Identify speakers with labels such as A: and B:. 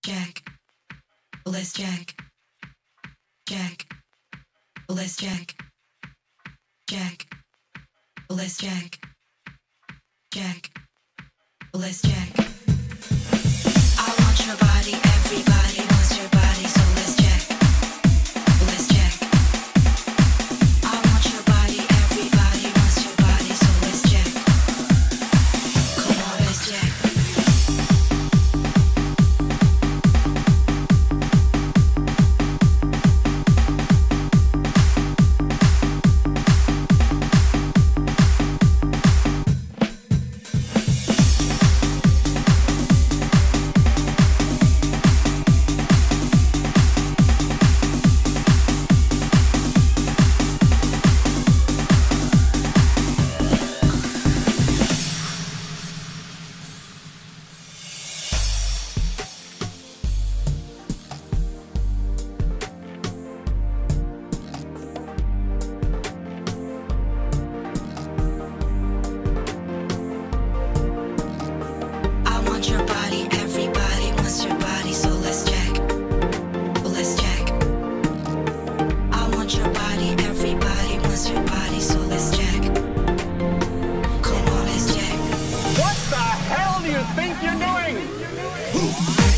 A: check. Let's check. Check. Let's check. Check. Let's check. Check. Let's check. I want your body, everybody wants your body, so let's check. Let's check. I want your body, everybody wants your body, so let's check. Come on, let's check. Your body, everybody wants your body, so let's check. Let's check. I want your body, everybody wants your body, so let's check. Come on, let's check.
B: What the hell do you think you're doing?